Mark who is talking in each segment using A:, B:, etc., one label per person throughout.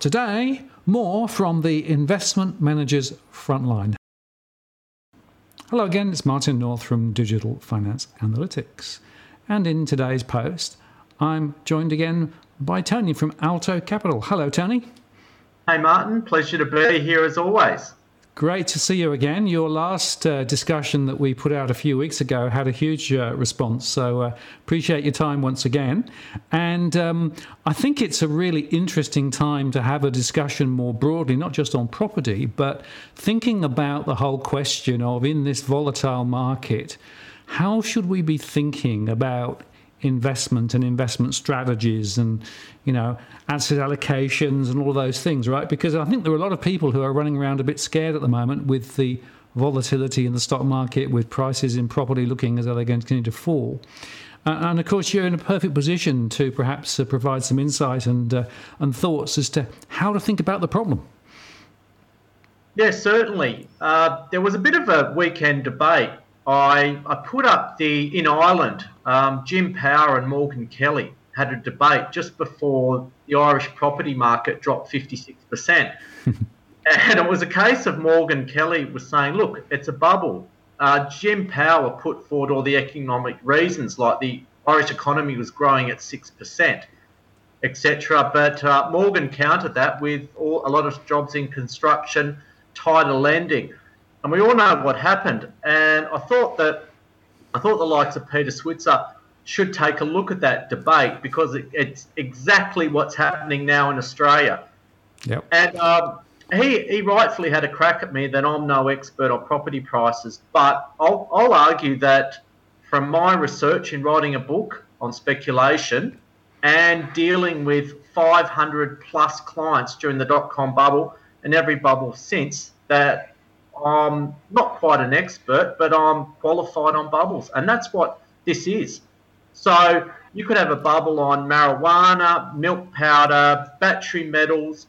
A: Today, more from the Investment Managers Frontline. Hello again, it's Martin North from Digital Finance Analytics. And in today's post, I'm joined again by Tony from Alto Capital. Hello, Tony.
B: Hey, Martin. Pleasure to be here as always.
A: Great to see you again. Your last discussion that we put out a few weeks ago had a huge response, so appreciate your time once again. And I think it's a really interesting time to have a discussion more broadly, not just on property, but thinking about the whole question of, in this volatile market, how should we be thinking about investment and investment strategies and, asset allocations and all of those things, right? Because I think there are a lot of people who are running around a bit scared at the moment with the volatility in the stock market, with prices in property looking as though they're going to continue to fall. And of course, you're in a perfect position to perhaps provide some insight and thoughts as to how to think about the problem.
B: Yes, certainly. There was a bit of a weekend debate. I put up in Ireland, Jim Power and Morgan Kelly had a debate just before the Irish property market dropped 56%. And it was a case of Morgan Kelly was saying, look, it's a bubble. Jim Power put forward all the economic reasons, like the Irish economy was growing at 6%, etc. But Morgan countered that with a lot of jobs in construction, tighter lending. And we all know what happened. And I thought the likes of Peter Switzer should take a look at that debate, because it's exactly what's happening now in Australia.
A: Yep.
B: And he rightfully had a crack at me that I'm no expert on property prices, but I'll argue that from my research in writing a book on speculation and dealing with 500 plus clients during the dot-com bubble and every bubble since, that I'm not quite an expert, but I'm qualified on bubbles. And that's what this is. So you could have a bubble on marijuana, milk powder, battery metals,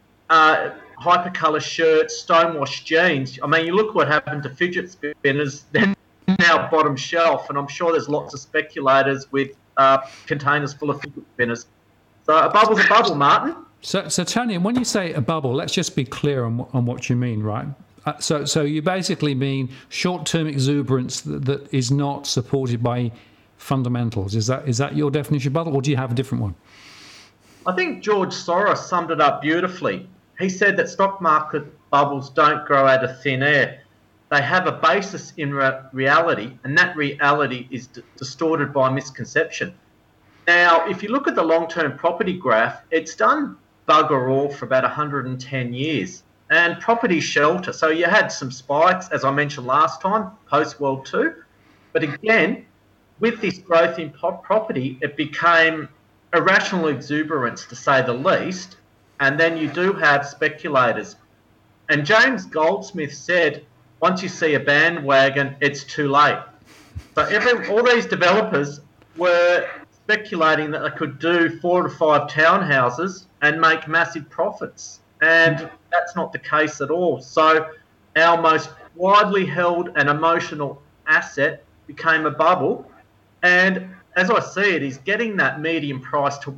B: hypercolour shirts, stonewashed jeans. I mean, you look what happened to fidget spinners, they're now bottom shelf, and I'm sure there's lots of speculators with containers full of fidget spinners. So a bubble's a bubble, Martin.
A: So Tony, when you say a bubble, let's just be clear on what you mean, right? So you basically mean short-term exuberance that is not supported by fundamentals. Is that your definition of bubble, or do you have a different one?
B: I think George Soros summed it up beautifully. He said that stock market bubbles don't grow out of thin air. They have a basis in reality, and that reality is distorted by misconception. Now, if you look at the long-term property graph, it's done bugger all for about 110 years. And property shelter, so you had some spikes, as I mentioned last time, post-World II. But again, with this growth in property, it became irrational exuberance, to say the least. And then you do have speculators. And James Goldsmith said, once you see a bandwagon, it's too late. So all these developers were speculating that they could do 4 to 5 townhouses and make massive profits. And that's not the case at all. So our most widely held and emotional asset became a bubble. And as I see it, is getting that median price to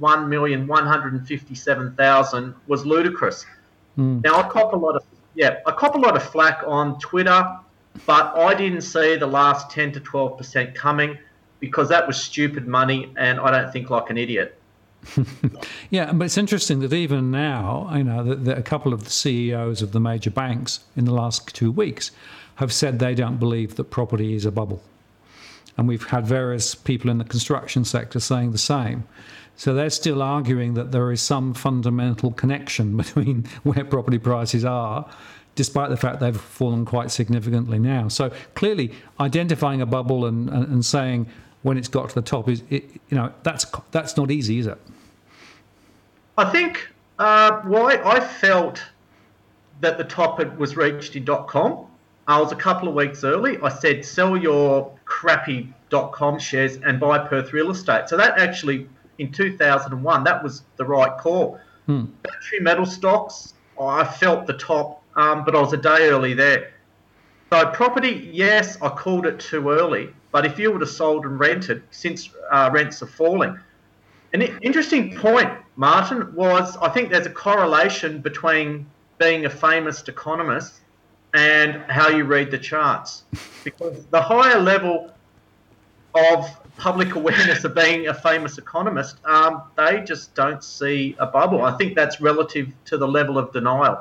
B: 1,157,000 was ludicrous. Now I cop a lot of flack on Twitter, but I didn't see the last 10 to 12% coming, because that was stupid money, and I don't think like an idiot.
A: Yeah, but it's interesting that even now, that a couple of the CEOs of the major banks in the last 2 weeks have said they don't believe that property is a bubble. And we've had various people in the construction sector saying the same. So they're still arguing that there is some fundamental connection between where property prices are, despite the fact they've fallen quite significantly now. So clearly, identifying a bubble and saying when it's got to the top that's not easy, is it?
B: I think why I felt that the top was reached in .com. I was a couple of weeks early. I said, sell your crappy .com shares and buy Perth real estate. So that actually, in 2001, that was the right call. Battery metal stocks, I felt the top, but I was a day early there. So property, yes, I called it too early. But if you would have sold and rented, since rents are falling, An interesting point, Martin, was I think there's a correlation between being a famous economist and how you read the charts. Because the higher level of public awareness of being a famous economist, they just don't see a bubble. I think that's relative to the level of denial.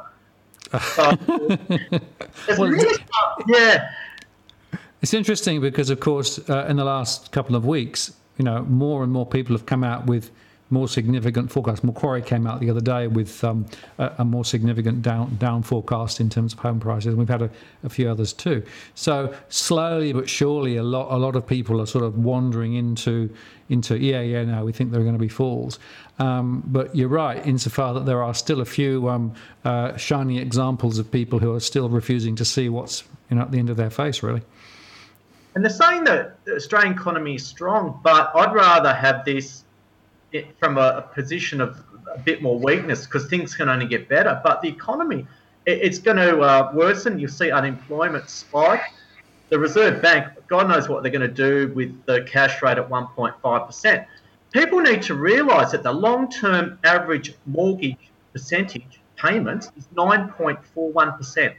A: It's interesting because, of course, in the last couple of weeks, more and more people have come out with more significant forecasts. Macquarie came out the other day with a more significant down forecast in terms of home prices, and we've had a few others too. So slowly but surely, a lot of people are sort of wandering into no, we think there are going to be falls. But you're right, insofar that there are still a few shining examples of people who are still refusing to see what's at the end of their face, really.
B: And they're saying that the Australian economy is strong, but I'd rather have this from a position of a bit more weakness, because things can only get better. But the economy, it's going to worsen. You'll see unemployment spike. The Reserve Bank, God knows what they're going to do with the cash rate at 1.5%. People need to realise that the long-term average mortgage percentage payments is 9.41%.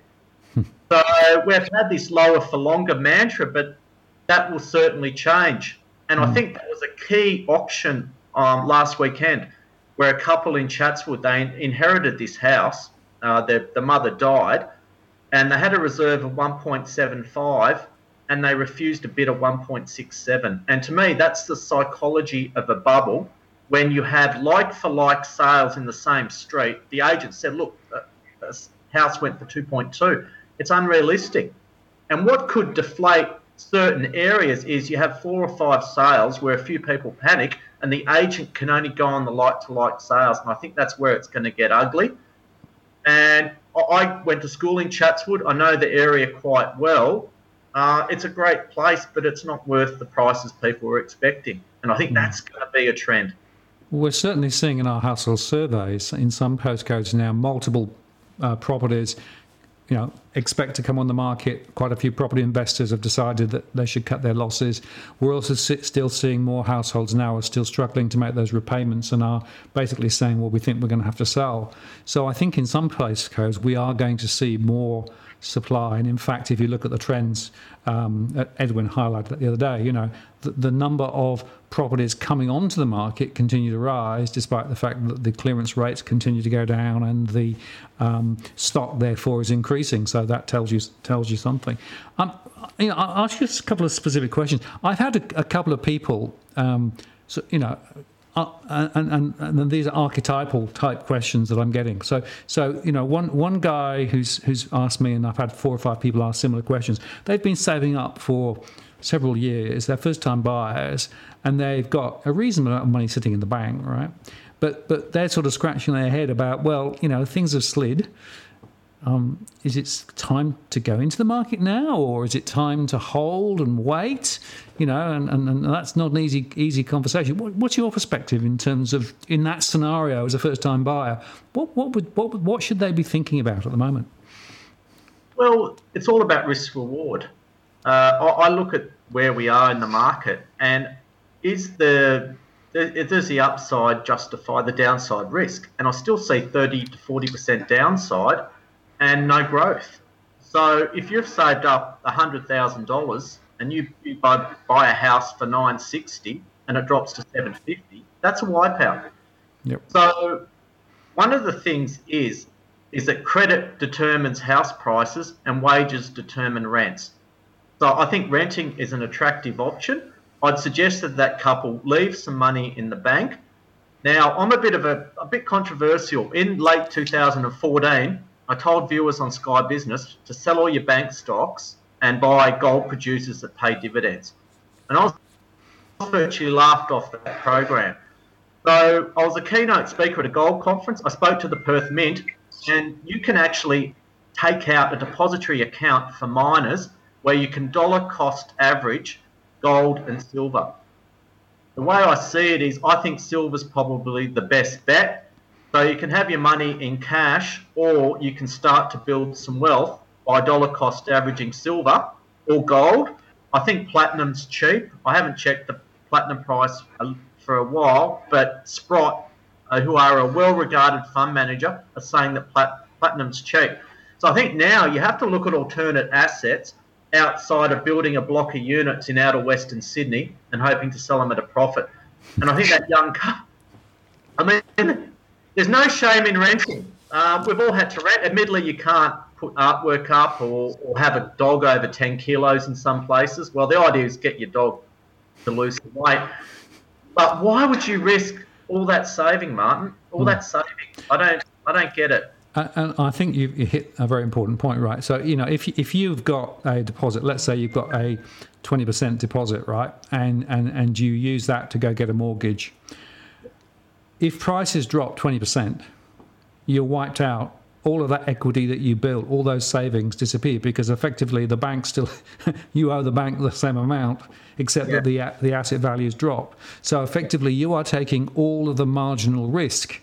B: So we've had this lower for longer mantra, but that will certainly change. And I think that was a key auction last weekend, where a couple in Chatswood, they inherited this house. The mother died, and they had a reserve of 1.75, and they refused a bid of 1.67. And to me, that's the psychology of a bubble. When you have like-for-like sales in the same street, the agent said, look, this house went for 2.2. It's unrealistic. And what could deflate certain areas is you have 4 or 5 sales where a few people panic, and the agent can only go on the like-to-like sales. And I think that's where it's going to get ugly. And I went to school in Chatswood. I know the area quite well. It's a great place, but it's not worth the prices people were expecting. And I think that's going to be a trend.
A: We're certainly seeing in our household surveys in some postcodes now multiple properties expect to come on the market. Quite a few property investors have decided that they should cut their losses. We're also still seeing more households now are still struggling to make those repayments and are basically saying, well, we think we're going to have to sell. So I think in some postcodes we are going to see more supply. And in fact, if you look at the trends, Edwin highlighted that the other day, the number of properties coming onto the market continue to rise, despite the fact that the clearance rates continue to go down and the stock therefore is increasing. So that tells you something. I'll ask you a couple of specific questions. I've had a couple of people, and these are archetypal type questions that I'm getting. So one guy who's asked me, and I've had 4 or 5 people ask similar questions. They've been saving up for several years. They're first-time buyers, and they've got a reasonable amount of money sitting in the bank, right? But they're sort of scratching their head about, things have slid. Is it time to go into the market now, or is it time to hold and wait? And that's not an easy conversation. What's your perspective in terms of, in that scenario as a first-time buyer? What should they be thinking about at the moment?
B: Well, it's all about risk reward. I look at where we are in the market, and does the upside justify the downside risk? And I still see 30 to 40% downside and no growth. So if you've saved up $100,000 and you buy a house for $960 and it drops to $750, that's a wipeout.
A: Yep.
B: So one of the things is that credit determines house prices and wages determine rents. So I think renting is an attractive option. I'd suggest that couple leave some money in the bank. Now, I'm a bit controversial. In late 2014, I told viewers on Sky Business to sell all your bank stocks and buy gold producers that pay dividends. And I was virtually laughed off that program. So I was a keynote speaker at a gold conference. I spoke to the Perth Mint, and you can actually take out a depository account for miners where you can dollar cost average gold and silver. The way I see it is I think silver's probably the best bet. So you can have your money in cash, or you can start to build some wealth by dollar cost averaging silver or gold. I think platinum's cheap. I haven't checked the platinum price for a while, but Sprott, who are a well-regarded fund manager, are saying that platinum's cheap. So I think now you have to look at alternate assets outside of building a block of units in outer Western Sydney and hoping to sell them at a profit. And I think that young couple, I mean, there's no shame in renting. We've all had to rent. Admittedly, you can't put artwork up or have a dog over 10 kilos in some places. Well, the idea is get your dog to lose some weight. But why would you risk all that saving, Martin? All that saving? I don't get it.
A: And I think you hit a very important point, right? So, if you've got a deposit, let's say you've got a 20% deposit, right? And you use that to go get a mortgage. If prices drop 20%, you're wiped out. All of that equity that you built, all those savings disappear because effectively the bank still, you owe the bank the same amount, except that the asset values drop. So effectively you are taking all of the marginal risk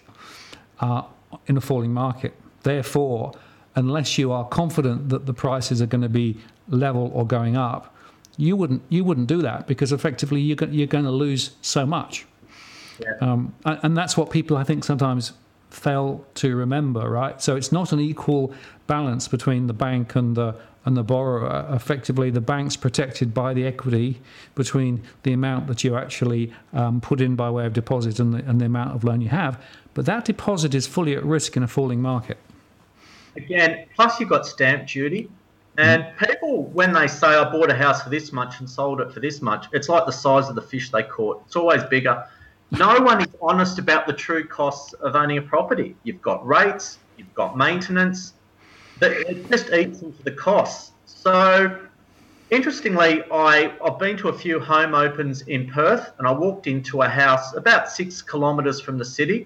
A: in a falling market. Therefore, unless you are confident that the prices are going to be level or going up, you wouldn't do that because effectively you're going to lose so much. Yeah. And that's what people, I think, sometimes fail to remember, right? So it's not an equal balance between the bank and the borrower. Effectively, the bank's protected by the equity between the amount that you actually put in by way of deposit and the amount of loan you have. But that deposit is fully at risk in a falling market.
B: Again, plus you've got stamp duty. And people, when they say, I bought a house for this much and sold it for this much, it's like the size of the fish they caught. It's always bigger. No one is honest about the true costs of owning a property. You've got rates, you've got maintenance. It just eats into the costs. So, interestingly, I've been to a few home opens in Perth, and I walked into a house about 6 kilometres from the city.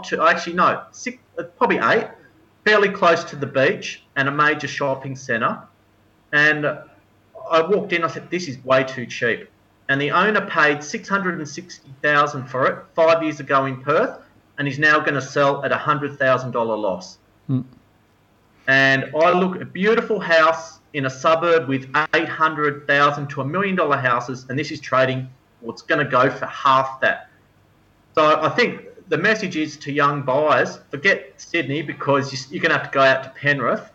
B: Probably 8, fairly close to the beach and a major shopping centre. And I walked in, I said, this is way too cheap. And the owner paid $660,000 for it 5 years ago in Perth, and he's now going to sell at $100,000 loss. And I look at a beautiful house in a suburb with $800,000 to $1 million houses, and this is trading, it's going to go for half that. So I think the message is to young buyers, forget Sydney because you're going to have to go out to Penrith.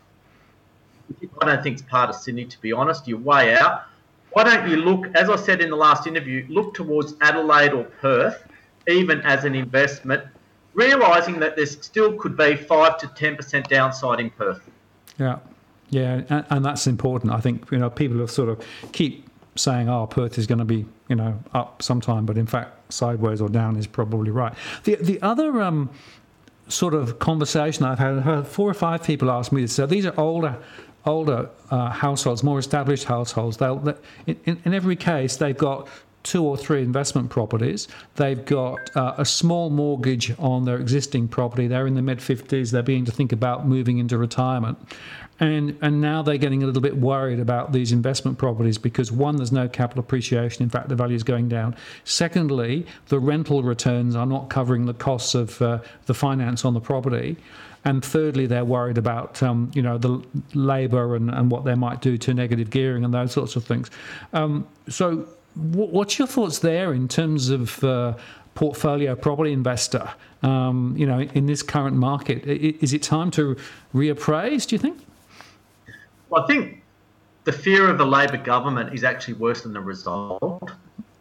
B: I don't think it's part of Sydney, to be honest. You're way out. Why don't you look, as I said in the last interview, look towards Adelaide or Perth, even as an investment, realising that there still could be 5 to 10% downside in Perth.
A: Yeah, and that's important. I think people have sort of keep saying, Perth is going to be up sometime, but in fact sideways or down is probably right. The other sort of conversation I've heard 4 or 5 people ask me this. So these are older households, more established households. In every case, they've got 2 or 3 investment properties. They've got a small mortgage on their existing property. They're in the mid-50s. They're beginning to think about moving into retirement. And now they're getting a little bit worried about these investment properties because, one, there's no capital appreciation. In fact, the value is going down. Secondly, the rental returns are not covering the costs of the finance on the property. And thirdly, they're worried about, the labour and what they might do to negative gearing and those sorts of things. So what's your thoughts there in terms of portfolio property investor, in this current market? Is it time to reappraise, do you think?
B: Well, I think the fear of a Labor government is actually worse than the result.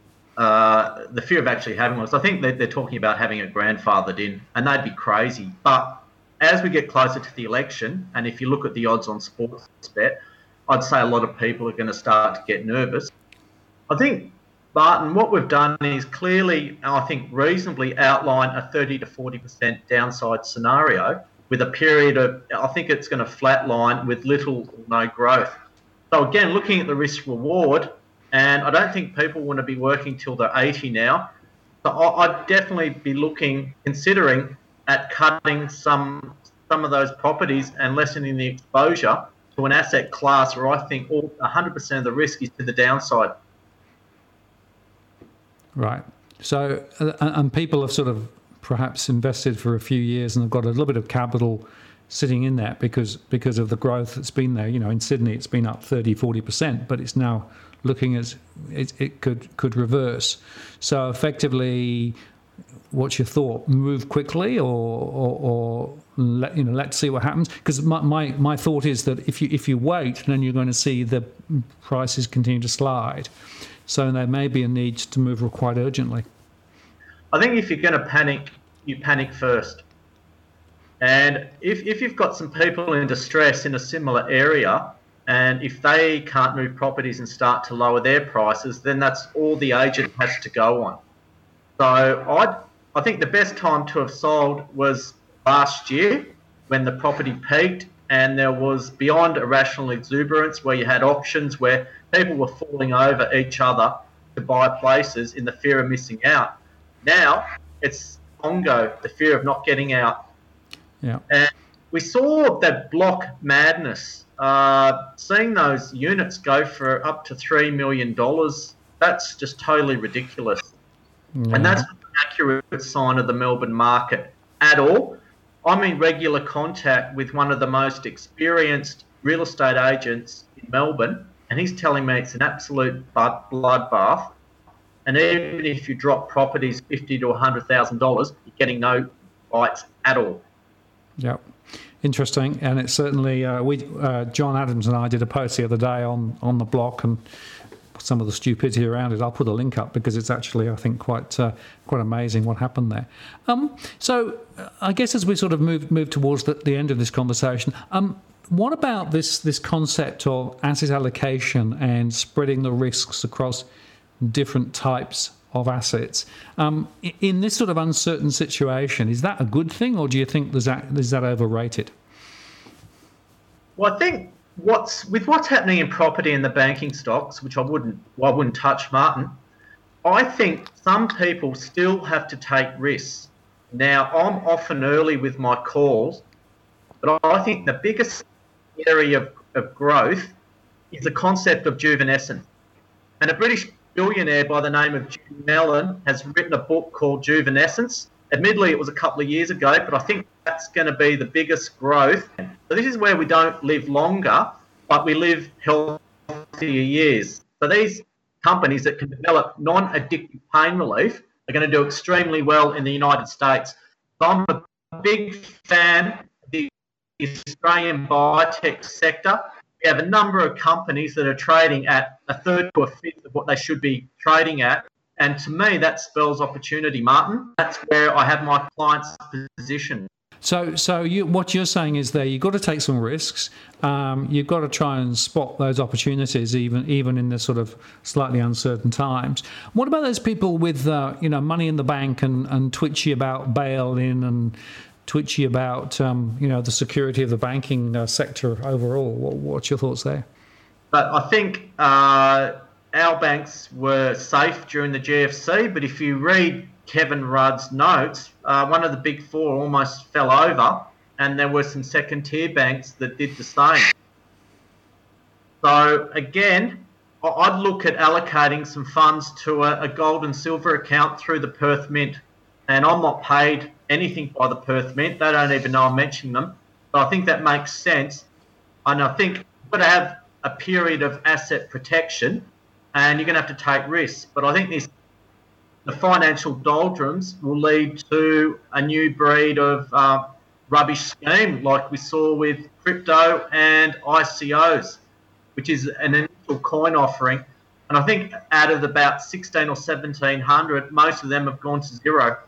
B: The fear of actually having one. So I think they're talking about having it grandfathered in, and they'd be crazy. But as we get closer to the election, and if you look at the odds on Sportsbet, I'd say a lot of people are going to start to get nervous. I think, Barton, what we've done is clearly, I think, reasonably outline a 30 to 40% downside scenario with a period of, I think it's going to flatline with little or no growth. So again, looking at the risk reward, and I don't think people want to be working till they're 80 now. So I'd definitely be considering at cutting some of those properties and lessening the exposure to an asset class where I think 100% of the risk is to the downside.
A: Right. So, and people have sort of perhaps invested for a few years and they've got a little bit of capital sitting in that because of the growth that's been there. In Sydney it's been up 30-40%, but it's now looking as it could reverse. So effectively, what's your thought? Move quickly, or let's see what happens? Because my thought is that if you wait, then you're going to see the prices continue to slide. So there may be a need to move quite urgently.
B: I think if you're going to panic, you panic first. And if you've got some people in distress in a similar area, and if they can't move properties and start to lower their prices, then that's all the agent has to go on. So I think the best time to have sold was last year when the property peaked and there was beyond irrational exuberance, where you had auctions where people were falling over each other to buy places in the fear of missing out. Now it's Congo, the fear of not getting out.
A: Yeah.
B: And we saw that block madness, seeing those units go for up to $3 million. That's just totally ridiculous. Yeah. And that's not an accurate sign of the Melbourne market at all. I'm in regular contact with one of the most experienced real estate agents in Melbourne, and he's telling me it's an absolute bloodbath. And even if you drop properties $50,000 to $100,000, you're getting no bites at all.
A: Yeah, interesting. And it's certainly John Adams and I did a post the other day on the block and some of the stupidity around it. I'll put a link up because it's actually, I think, quite amazing what happened there. So I guess as we sort of move towards the end of this conversation, what about this concept of asset allocation and spreading the risks across different types of assets? In this sort of uncertain situation, is that a good thing, or do you think is that overrated?
B: Well, I think what's happening in property and the banking stocks, which I wouldn't touch, Martin. I think some people still have to take risks. Now, I'm often early with my calls, but I think the biggest area of growth is the concept of juvenescence. And a British billionaire by the name of Jim Mellon has written a book called Juvenescence. Admittedly, it was a couple of years ago, but I think that's going to be the biggest growth. So this is where we don't live longer, but we live healthier years. So these companies that can develop non-addictive pain relief are going to do extremely well in the United States. So I'm a big fan of the Australian biotech sector. We have a number of companies that are trading at a third to a fifth of what they should be trading at. And to me, that spells opportunity, Martin. That's where I have my clients positioned.
A: So what you're saying is you've got to take some risks. You've got to try and spot those opportunities, even in the sort of slightly uncertain times. What about those people with money in the bank and twitchy about bail-in and twitchy about the security of the banking sector overall? What's your thoughts there?
B: But I think our banks were safe during the GFC, but if you read Kevin Rudd's notes, one of the big four almost fell over, and there were some second-tier banks that did the same. So again, I'd look at allocating some funds to a gold and silver account through the Perth Mint, and I'm not paid anything by the Perth Mint. They don't even know I'm mentioning them. But I think that makes sense, and I think you've got to have a period of asset protection, and you're going to have to take risks. But I think the financial doldrums will lead to a new breed of rubbish scheme like we saw with crypto and ICOs, which is an initial coin offering. And I think out of about 16 or 1700, most of them have gone to zero.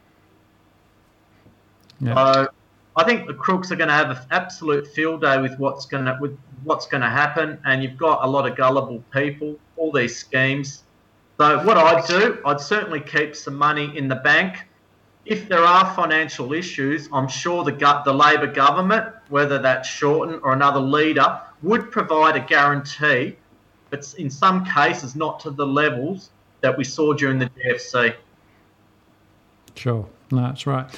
B: Yeah. So I think the crooks are going to have an absolute field day with what's going to happen, and you've got a lot of gullible people, all these schemes. So what I'd do, I'd certainly keep some money in the bank. If there are financial issues, I'm sure the Labor government, whether that's Shorten or another leader, would provide a guarantee, but in some cases not to the levels that we saw during the GFC.
A: Sure, no, that's right.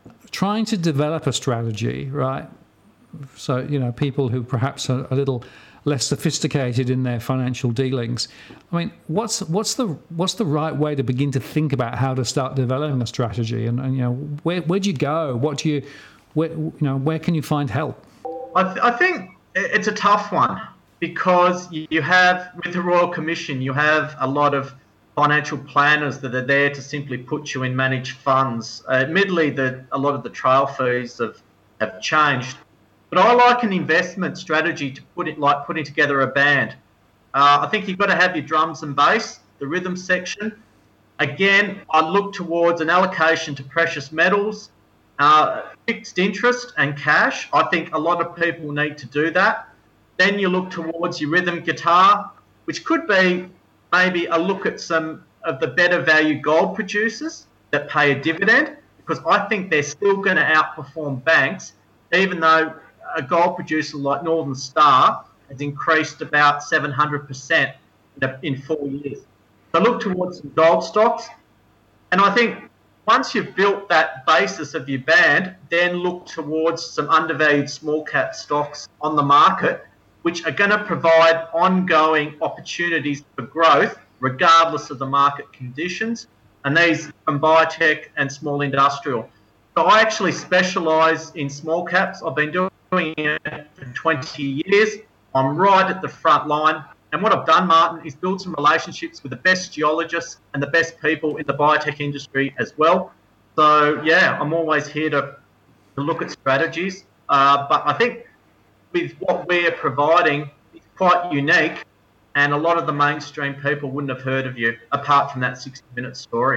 A: Trying to develop a strategy, right? So, people who perhaps are a little less sophisticated in their financial dealings. I mean, what's the right way to begin to think about how to start developing a strategy? And you know, where do you go? Where can you find help?
B: I think it's a tough one, because you have, with the Royal Commission, you have a lot of financial planners that are there to simply put you in managed funds. Admittedly, a lot of the trail fees have changed. But I like an investment strategy to put it like putting together a band. I think you've got to have your drums and bass, the rhythm section. Again, I look towards an allocation to precious metals, fixed interest and cash. I think a lot of people need to do that. Then you look towards your rhythm guitar, which could be maybe a look at some of the better value gold producers that pay a dividend, because I think they're still going to outperform banks, even though a gold producer like Northern Star has increased about 700% in 4 years. So look towards some gold stocks. And I think once you've built that basis of your band, then look towards some undervalued small cap stocks on the market, which are going to provide ongoing opportunities for growth regardless of the market conditions. And these from biotech and small industrial. So I actually specialise in small caps. I've been doing it for 20 years. I'm right at the front line. And what I've done, Martin, is build some relationships with the best geologists and the best people in the biotech industry as well. So, yeah, I'm always here to look at strategies. But I think with what we're providing, it's quite unique. And a lot of the mainstream people wouldn't have heard of you, apart from that 60-minute story.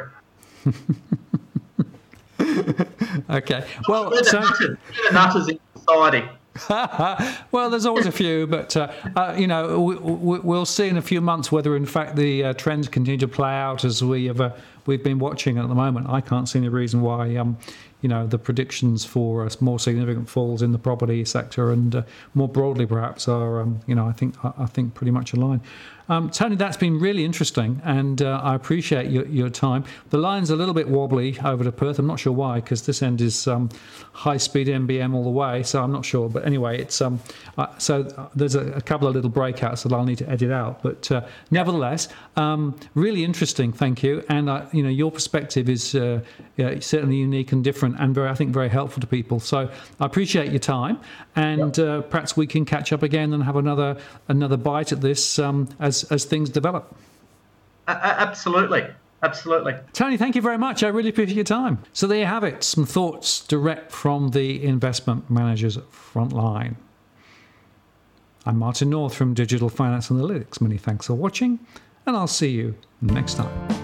A: Okay. Well,
B: we're the nutters in society.
A: Well, there's always a few, but we'll see in a few months whether, in fact, the trends continue to play out as we've been watching at the moment. I can't see any reason why, the predictions for more significant falls in the property sector and more broadly, perhaps, are, I think pretty much aligned. Tony, that's been really interesting, and I appreciate your time. The line's a little bit wobbly over to Perth. I'm not sure why, because this end is high-speed NBN all the way, so I'm not sure. But anyway, it's so there's a couple of little breakouts that I'll need to edit out. But nevertheless, really interesting. Thank you, and your perspective is certainly unique and different, and I think very helpful to people. So I appreciate your time, and perhaps we can catch up again and have another bite at this as things develop.
B: Absolutely.
A: Tony, thank you very much. I really appreciate your time. So there you have it, some thoughts direct from the investment manager's front line. I'm Martin North from Digital Finance Analytics. Many thanks for watching, and I'll see you next time.